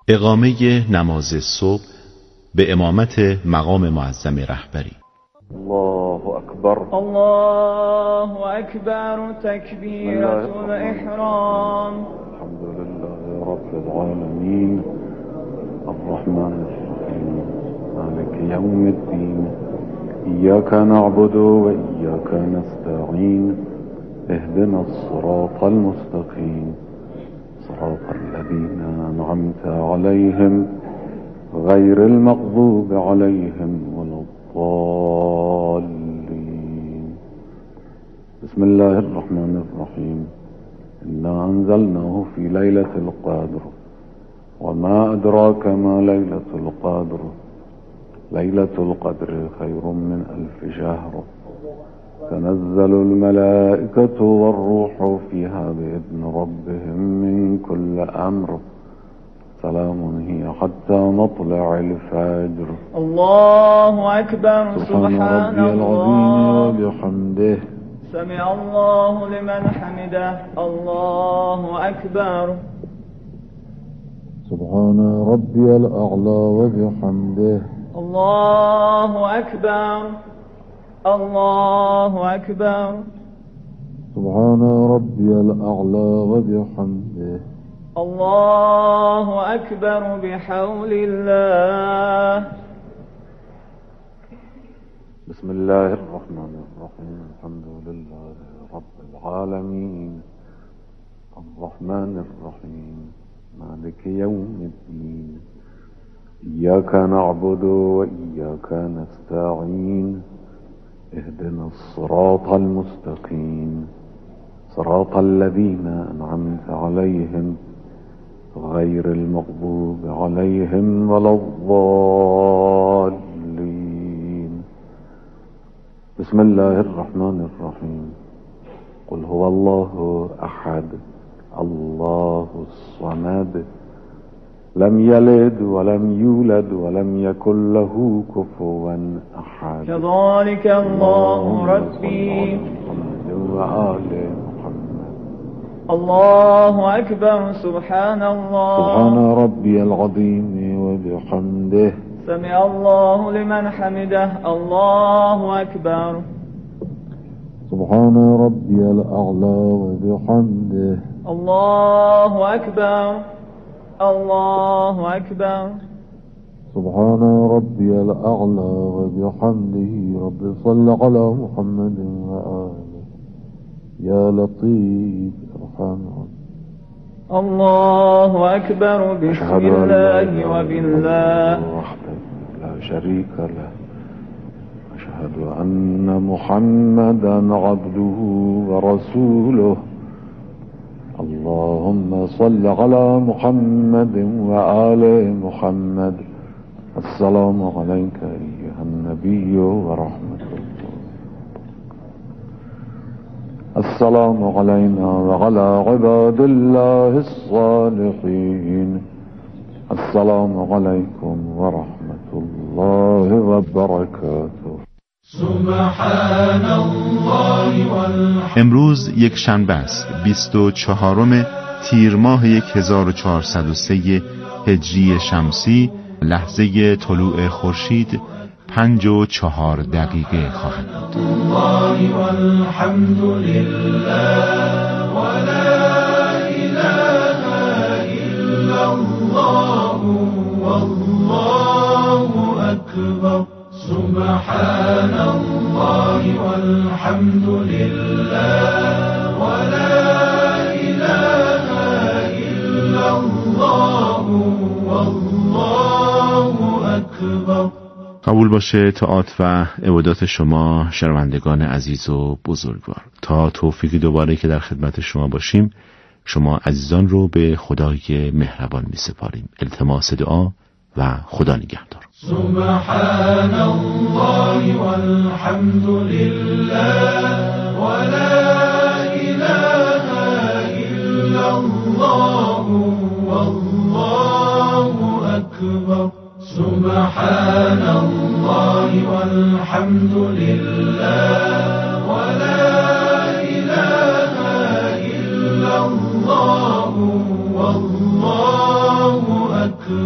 اقامه نماز صبح به امامت مقام معظم رهبری. الله اکبر. الله اکبر. تکبیرة الاحرام. الحمدلله رب العالمین الرحمن الرحیم مالک یوم الدین ایاک نعبد و ایاک نستعین اهدنا الصراط المستقیم صراط الذين أنعمت عليهم غير المغضوب عليهم ولا الضالين. بسم الله الرحمن الرحيم. إنا أنزلناه في ليلة القدر وما أدراك ما ليلة القدر ليلة القدر خير من 1000 شهر تنزل الملائكة والروح فيها بإذن ربهم من كل أمر سلام هي حتى مطلع الفجر. الله أكبر. سبحان ربي العظيم وبحمده سمع الله لمن حمده. الله أكبر. سبحان ربي الأعلى وبحمده. الله أكبر. الله أكبر. سبحان ربي الأعلى وبحمده. الله أكبر بحول الله. بسم الله الرحمن الرحيم. الحمد لله رب العالمين الرحمن الرحيم مالك يوم الدين إياك نعبد وإياك نستعين اهدنا الصراط المستقيم صراط الذين أنعمت عليهم غير المغضوب عليهم ولا الضالين. بسم الله الرحمن الرحيم. قل هو الله أحد الله الصمد لم يلد ولم يولد ولم يكن له كفوا أحد. كذلك الله ربي. وآل محمد. الله أكبر. سبحان الله. سبحان ربي العظيم وبحمده سمع الله لمن حمده. الله أكبر. سبحان ربي الأعلى وبحمده. الله أكبر. الله أكبر. سبحان ربي الأعلى وبحمده. رب صل على محمد وآله يا لطيف ارحم. الله أكبر. بسم الله وبالله وحده لا شريك له. أشهد أن محمدا عبده ورسوله. اللهم صل على محمد وآل محمد. السلام عليك أيها النبي ورحمة الله. السلام علينا وعلى عباد الله الصالحين. السلام عليكم ورحمة الله وبركاته. سبحان الله والحمد. امروز یک شنبه است، 24 تیر ماه 1403 هجری شمسی. لحظه طلوع خورشید 5:04 خواهد بود. الله والحمد لله ولا إله إلا الله والله أكبر. سبحان الله والحمد لله ولا إله إلا الله والله أكبر. قبول باشه طاعات و عبادات شما شنوندگان عزیز و بزرگوار. تا توفیقی دوباره که در خدمت شما باشیم، شما عزیزان رو به خدای مهربان می سپاریم. التماس دعا و خدا نگهدار. سبحان الله والحمد لله ولا إله إلا الله والله أكبر. سبحان الله والحمد لله ولا إله إلا الله والله أكبر.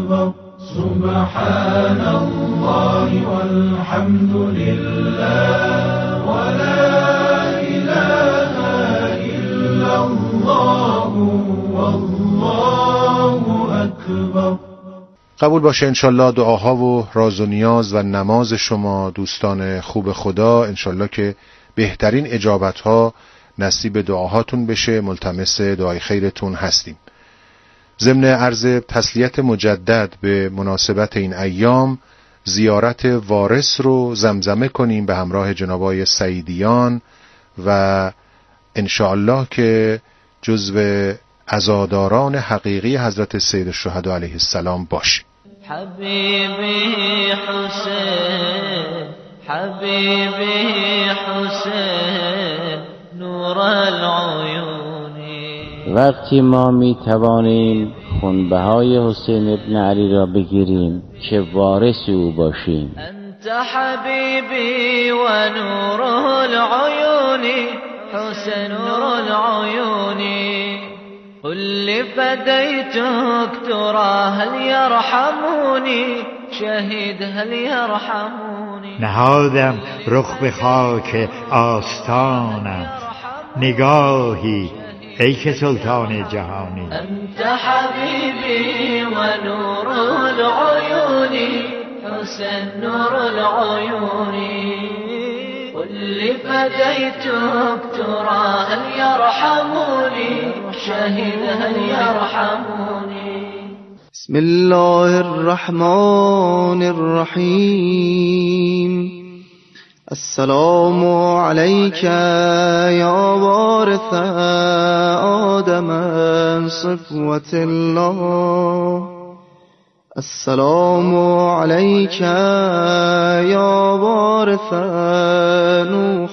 قبول باشه انشالله دعاها و راز و نیاز و نماز شما دوستان خوب خدا، انشالله که بهترین اجابتها نصیب دعاهاتون بشه. ملتمس دعای خیرتون هستیم. ضمن عرض تسلیت مجدد به مناسبت این ایام، زیارت وارث رو زمزمه کنیم به همراه جناب آقای سعیدیان و انشاءالله که جزو عزاداران حقیقی حضرت سید الشهدا علیه السلام باشیم. حبیبی حسین، حبیبی حسین، نور العیونی. وقتی ما می توانیم خونبهای حسین ابن علی را بگیریم که وارث او باشیم. انت حبیبی و نور العیونی، حسین نور العیونی. قل فديتك ترى هل يرحموني، شهید هل يرحموني. نهادم رخ به خاک آستانم، نگاهی ای که سلطان جهانی. انت حبیبی و نور العیونی، حسین نور العیونی. قل فديتك ترى هل يرحموني، شهید هل يرحموني. بسم الله الرحمن الرحیم. السلام عليك يا وارث آدم صفوة الله. السلام عليك يا وارث نوح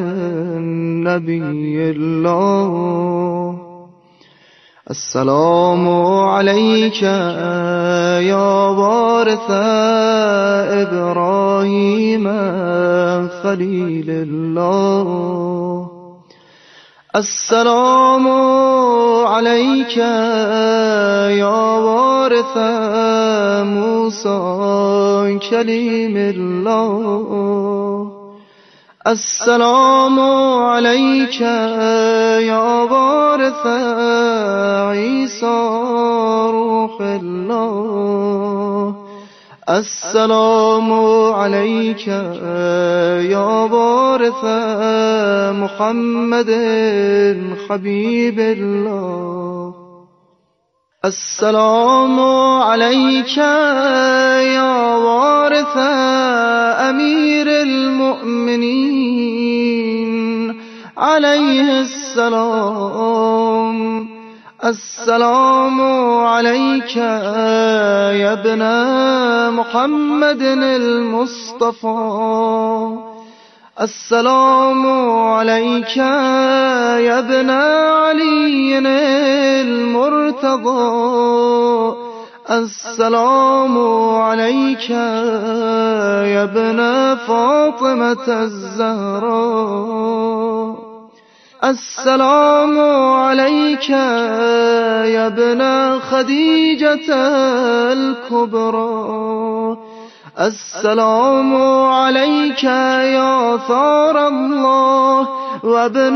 نبي الله. السلام عليك يا وارث إبراهيم خليل الله. السلام عليك يا وارث موسى كليم الله. السلام عليك يا وارث عيسى روح الله. السلام عليك يا وارث محمد حبيب الله. السلام عليك يا وارث أمير المؤمنين عليه السلام. السلام عليك يا ابن محمد المصطفى. السلام عليك يا ابن علي المرتضى. السلام عليك يا ابن فاطمة الزهراء. السلام عليك يا ابن خديجة الكبرى. السلام عليك يا ثار الله وابن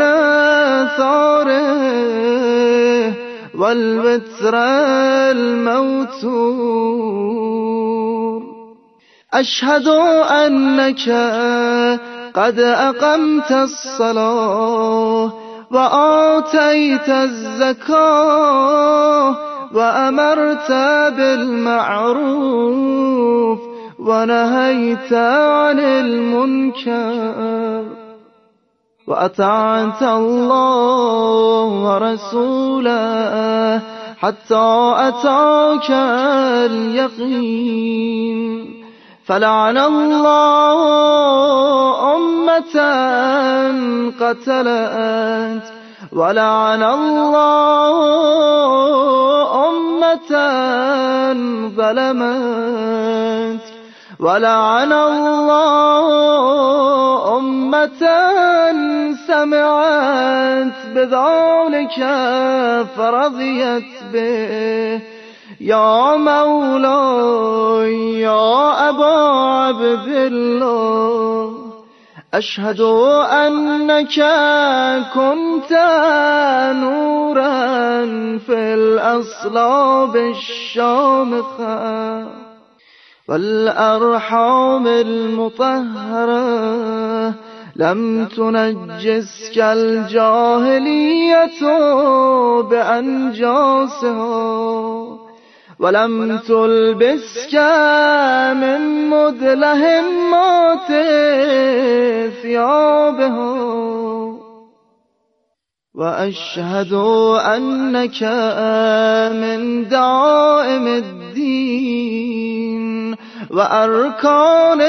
ثاره والبتر الموتور. أشهد أنك قد أقمت الصلاة وآتيت الزكاة وأمرت بالمعروف ونهيت عن المنكر وأطعت الله ورسوله حتى أتاك اليقين. فلعن الله أمة قتلت ولعن الله أمة ظلمت ولعن الله أمة سمعت بذلك فرضيت به. يا مولاي يا أبا عبد الله، أشهد أنك كنت نورا في الأصلاب الشامخة والأرحام المطهرة لم تنجسك الجاهلية بأنجاسها ولم تلبسك من مدلهمات ثيابها وأشهد أنك من دعائم الدين وأركان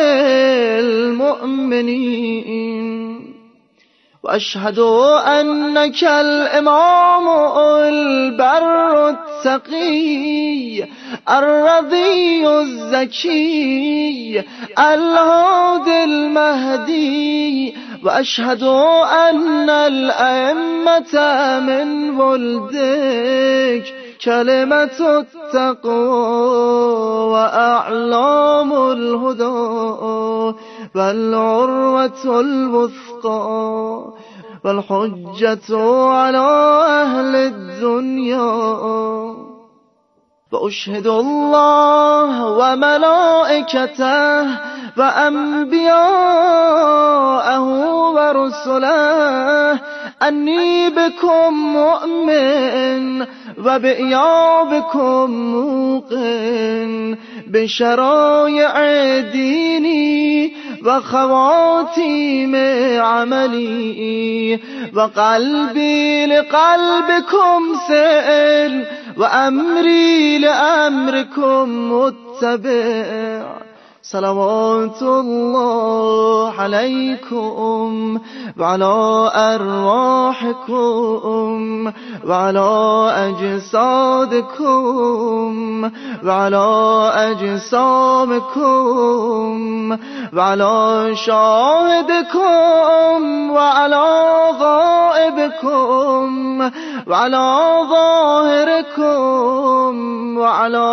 المؤمنين وأشهد أنك الإمام البر التقي الرضي الزكي الهادي المهدي وأشهد أن الأئمة من ولدك كلمة التقوى وأعلام الهدى والعروة الوثقى والحجة على أهل الدنيا وأشهد الله وملائكته وأنبياءه ورسله أني بكم مؤمن وبإيابكم موقن بشرائع ديني وخواتيم عملي وقلبي لقلبكم سائل وأمري لأمركم متبع صلوات الله عليكم وعلى أرواحكم وعلى أجسادكم وعلى أجسامكم وعلى شاهدكم وعلى غائبكم وعلى ظاهركم وعلى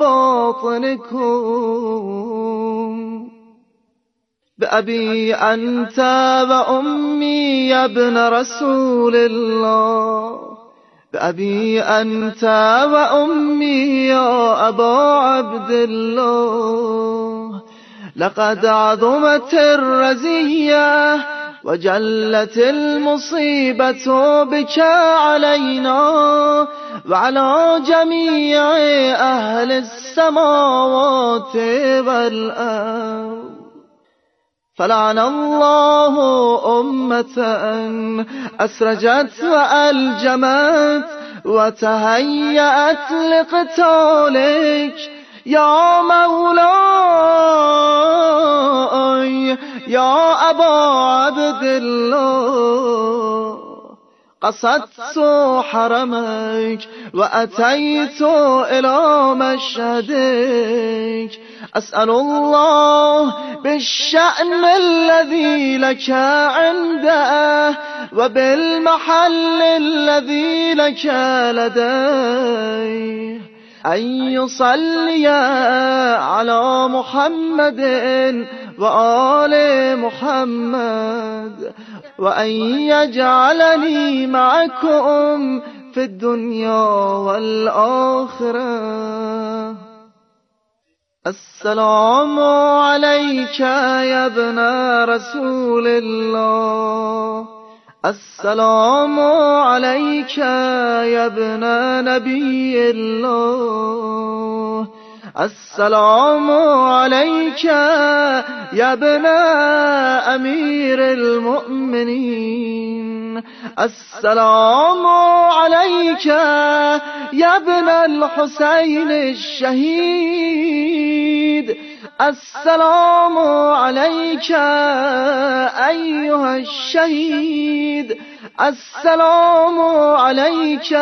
باطنكم بأبي أنت وأمي يا ابن رسول الله بأبي أنت وأمي يا أبا عبد الله لقد عظمت الرزية وجلت المصيبة بك علينا وعلى جميع أهل السماوات والأرض فلعن الله أمة أسرجت وألجمت وتهيأت لقتالك يا مولاي يا أبا عبد الله قصدت حرمك وأتيت إلى مشهدك أسأل الله بالشأن الذي لك عنده وبالمحل الذي لك لديه أن يصلي على محمد وآل محمد وأن يجعلني معكم في الدنيا والآخرة. السلام عليك يا ابن رسول الله، السلام عليك يا ابن نبي الله، السلام عليك يا ابن أمير المؤمنين، السلام عليك يا ابن الحسين الشهيد، السلام عليك أيها الشهيد، السلام عليك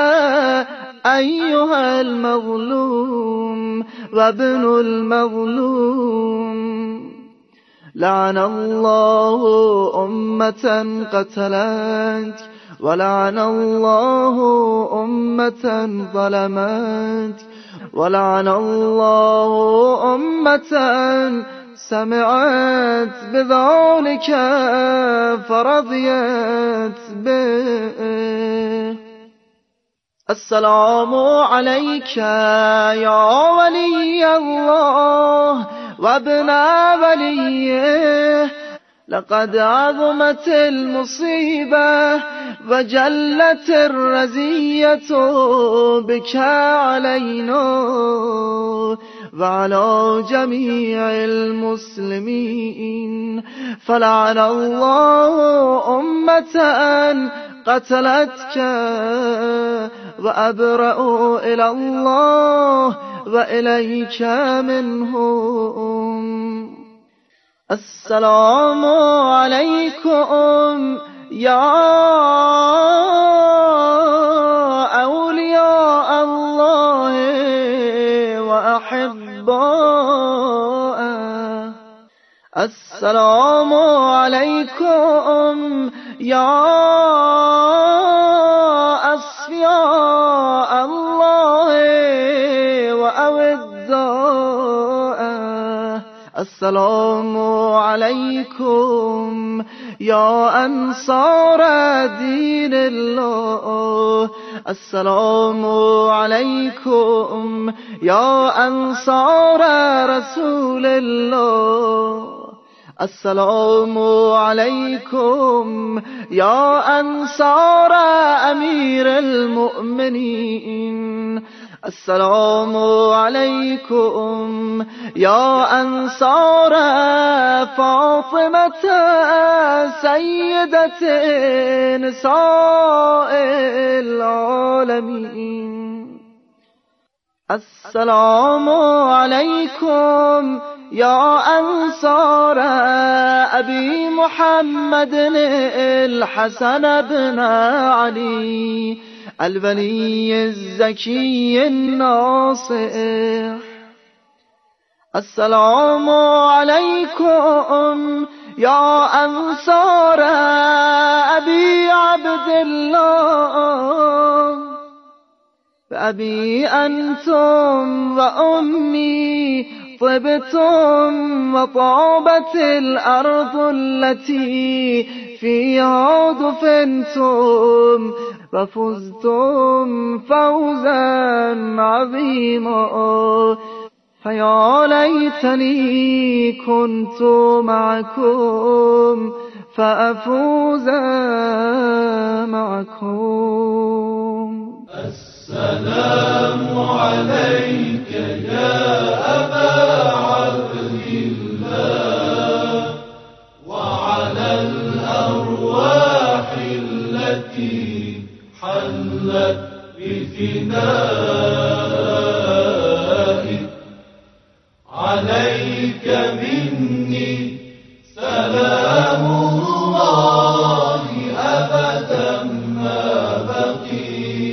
أيها المظلوم وابن المظلوم. لعن الله أمة قتلت، ولعن الله أمة ظلمت، ولعن الله أمة سمعت بذلك فرضيت به. السلام عليك يا ولي الله وابن وليه لقد عظمت المصيبة وجلت الرزية بك علينا وعلى جميع المسلمين فلعن الله أمة قتلتك وأبرأ إلى الله وإليك منهم. السلام عليكم يا أولياء الله وأحباءه. السلام عليكم يا أصفياء الله وأوداءه. السلام عليكم يا أنصار دين الله. السلام عليكم يا أنصار رسول الله. السلام عليكم يا أنصار أمير المؤمنين. السلام عليكم يا أنصار فاطمة سيدة نساء العالمين. السلام عليكم يا أنصار أبي محمد الحسن بن علي الولي الزكي الناصر. السلام عليكم يا أنصار أبي عبد الله. فأبي أنتم وأمي طبتم وطابت الأرض التي فيها دفنتم وفزتم فوزا عظيما. فيا ليتني كنت معكم فأفوز معكم. السلام عليك يا أبا عبد الله وعلى الأرواح التي حلت بفنائك. عليك مني سلام الله أبدا ما بقي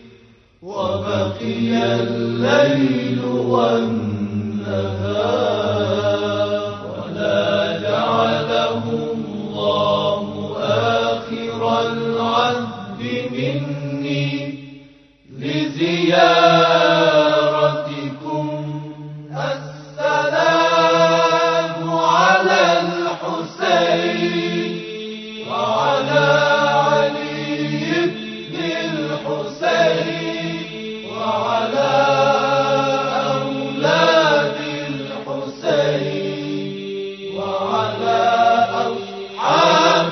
وبقي الليل والنهار ولا جعله الله آخر العهد مني لزيارتكم. السلام على الحسين وعلى علي بن الحسين وعلى أولاد الحسين وعلى أصحاب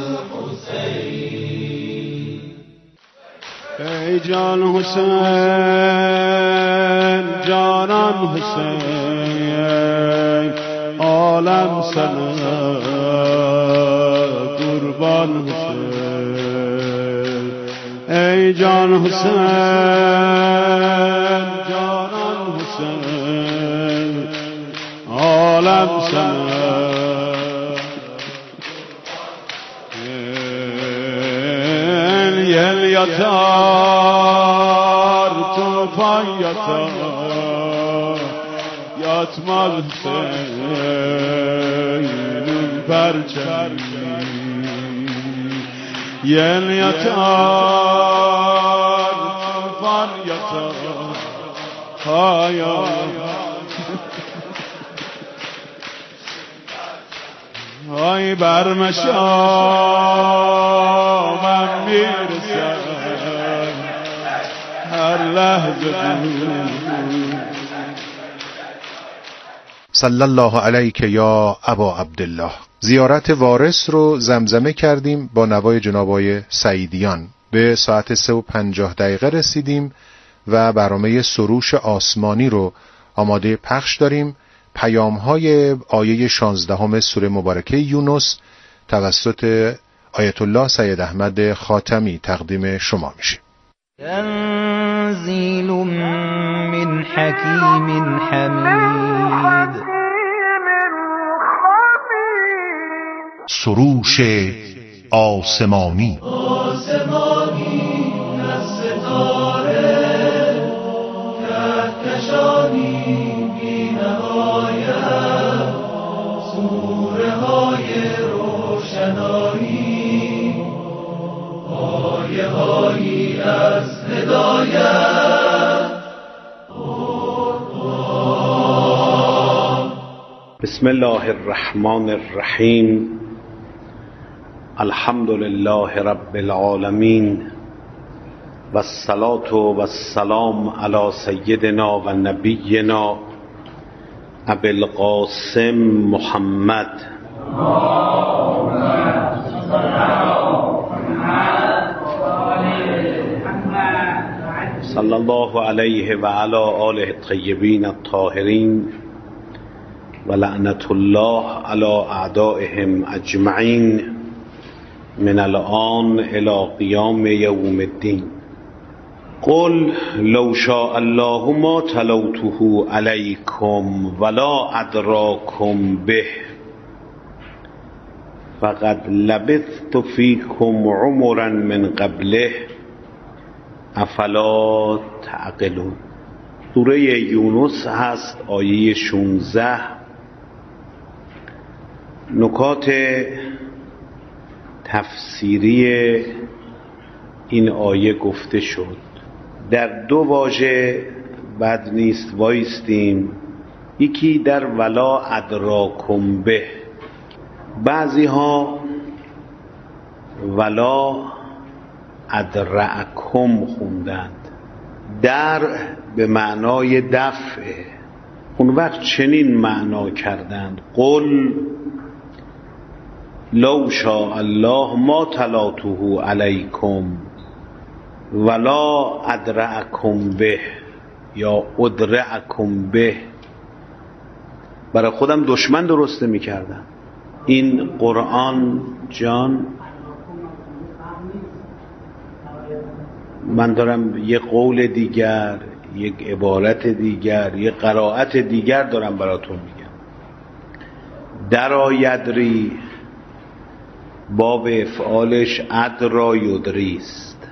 الحسين. ای جان حسین جانان حسین عالم سنا قربان حسین. ای جان حسین جانان حسین عالم سنا یل یتار توفان یتار یاتمال حسینun perçemi. Yel yatar tufan yatar hayat. Ay bermeşamem mirsen her lehze صلی الله علیک یا ابا عبدالله. زیارت وارث رو زمزمه کردیم با نوای جناب آقای سعیدیان. به ساعت 3:50 رسیدیم و برنامه سروش آسمانی رو آماده پخش داریم. پیام‌های آیه 16 سوره مبارکه یونس توسط آیت الله سید احمد خاتمی تقدیم شما میشه. تنزیل من حکیم حمید. سروش آسمانی. آسمانی از ستاره کهکشانی بی نهایت، سوره های روشنایی، آیه هایی از هدایت. بسم الله الرحمن الرحیم. الحمد لله رب العالمین و الصلاة و السلام علی سیدنا و نبینا ابی القاسم محمد صلی الله علیه و علی آله الطیبین الطاهرین و لعنت الله علی اعدائهم اجمعین من الان الى قیام یوم الدین. قل لو شاء الله ما تلوته علیکم ولا ادراکم به فقد لبثت فیکم عمرا من قبله افلا تعقلون. سوره یونس هست، آیه 16. نکات تفسیری این آیه گفته شد. در دو واژه بد نیست وایستیم. یکی در ولا ادراکم به، بعضی ها ولا ادرعکم خوندند. در به معنای دفعه، اون وقت چنین معنا کردند: قل لو شاء الله ما تلاته علیکم ولا ادرعکم به یا ادرعکم به. برای خودم دشمن درسته میکردم. این قرآن جان، من دارم یک قول دیگر، یک عبارت دیگر، یک قرائت دیگر دارم براتون میگم. درا یدری باب افعالش ادرا یدریست.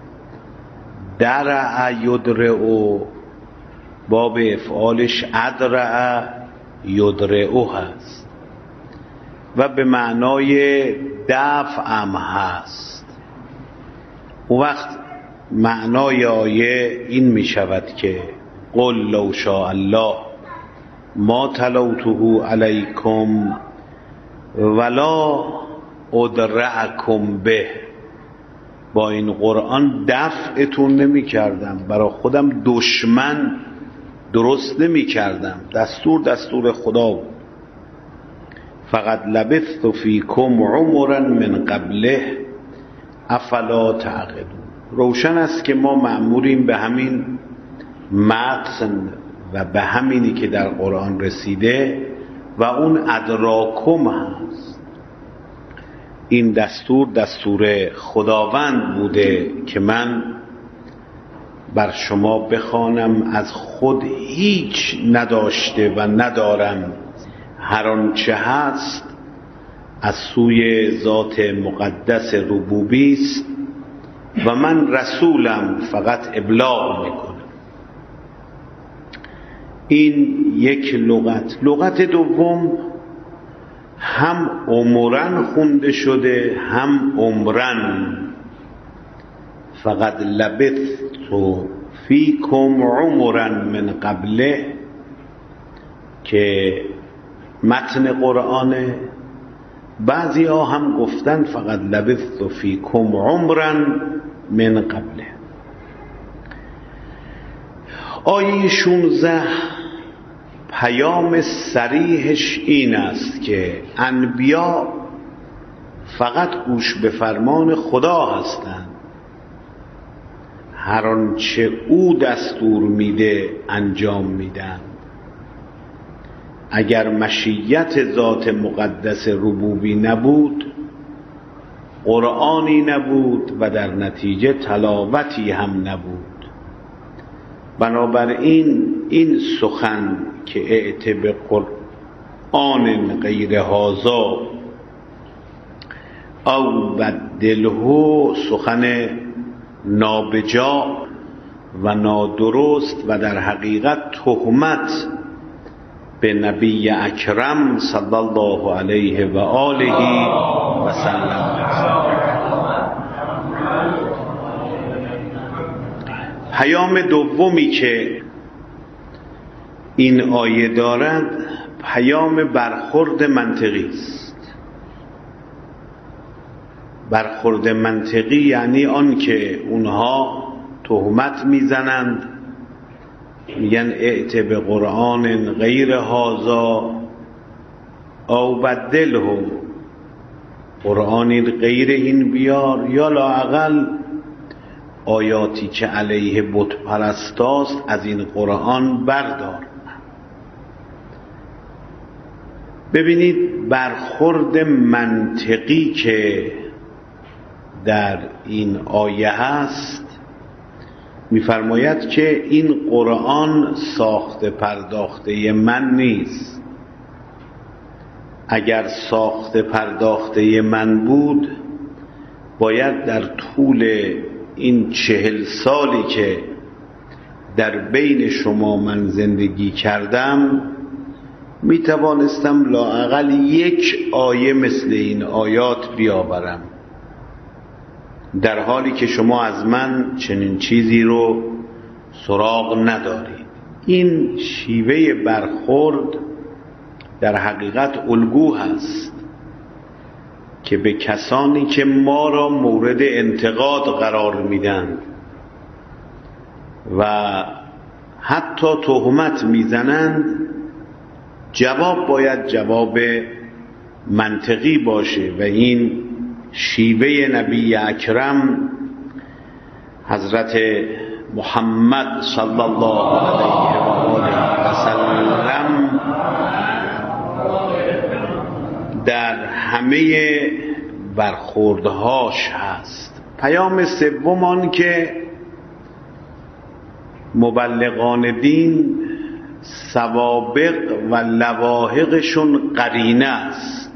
درع یدرعو باب افعالش ادرع یدرعو هست و به معنای دفع هم هست. اون وقت معنای آیه این می شود که قل لو شاء الله ما تلوته علیکم ولا ادرعکم به. با این قرآن دفعتون نمی کردم، برای خودم دشمن درست نمی کردم. دستور خدا بود. فقط لبثت فیکم عمرا من قبله افلا تعقلون. روشن است که ما مأموریم به همین متن و به همینی که در قرآن رسیده و اون ادراکم هست. این دستور خداوند بوده که من بر شما بخوانم، از خود هیچ نداشته و ندارم، هر آنچه هست از سوی ذات مقدس ربوبی است و من رسولم فقط ابلاغ میکنم. این یک لغت. لغت دوم هم عمرن خونده شده هم عمرن. فقط لبثت فیکم عمرا من قبله که متن قرآنه. بعضی ها هم گفتن فقط لبثت فیکم عمرا من قبله. آیه 16 پیام صریحش این است که انبیا فقط گوش به فرمان خدا هستند، هر آنچه او دستور میده انجام میدن. اگر مشیت ذات مقدس ربوبی نبود، قرآنی نبود و در نتیجه تلاوتی هم نبود. بنابراین این سخن که ائت به قرآن غیر هذا او بدله سخن نابجا و نادرست و در حقیقت تهمت به نبی اکرم صلی الله علیه و آله و سلم. پیام دومی که این آیه دارد پیام برخورد منطقی است. برخورد منطقی یعنی آن که اونها تهمت میزنند، میگن ائت به قرآن غیر هذا او بدله، قرآنی غیر این بیار یا لااقل آیاتی که علیه بت پرستاست از این قرآن بردار. ببینید برخورد منطقی که در این آیه هست، می‌فرماید که این قرآن ساخته پرداخته من نیست. اگر ساخته پرداخته من بود باید در طول این 40 سالی که در بین شما من زندگی کردم میتوانستم لااقل یک آیه مثل این آیات بیاورم، در حالی که شما از من چنین چیزی رو سراغ ندارید. این شیوه برخورد در حقیقت الگو هست که به کسانی که ما را مورد انتقاد قرار میدن و حتی تهمت میزنند جواب باید جواب منطقی باشه و این شیوه نبی اکرم حضرت محمد صلی الله علیه و آله و سلم در همه برخوردهاش هست. پیام سوم آن که مبلغان دین سوابق و لواحقشون قرینه است.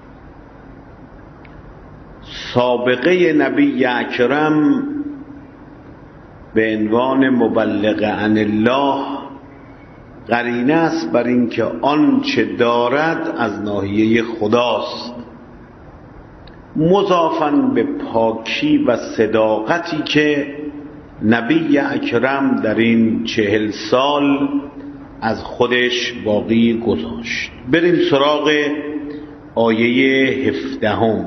سابقه نبی اکرم به عنوان مبلغ عن الله قرینه است بر اینکه آنچه دارد از ناحیه خداست، مضافاً به پاکی و صداقتی که نبی اکرم در این 40 سال از خودش باقی گذاشت. بریم سراغ آیه 17.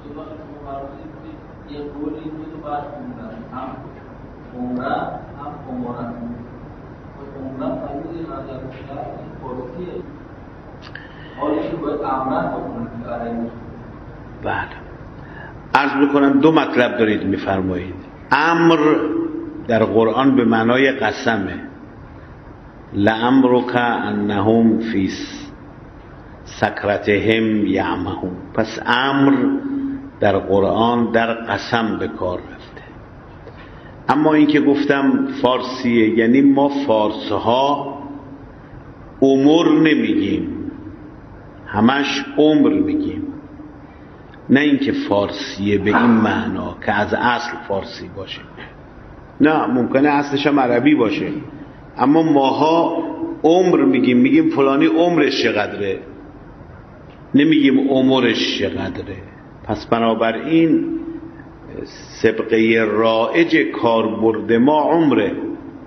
بله، عرض میکنم دو مطلب دارید میفرمایید. امر در قرآن به معنای قسمه، لعمرک انهم فی سکرتهم یعمهون. پس امر در قرآن در قسم به کار رفته. اما این که گفتم فارسیه، یعنی ما فارسها امور نمیگیم، همش عمر میگیم، نه اینکه فارسیه به این معنا که از اصل فارسی باشه، نه، ممکنه اصلش هم عربی باشه، اما ماها عمر میگیم فلانی عمرش چقدره، نمیگیم عمرش چقدره. پس بنابراین سبقه رایج کاربرد ما عمره.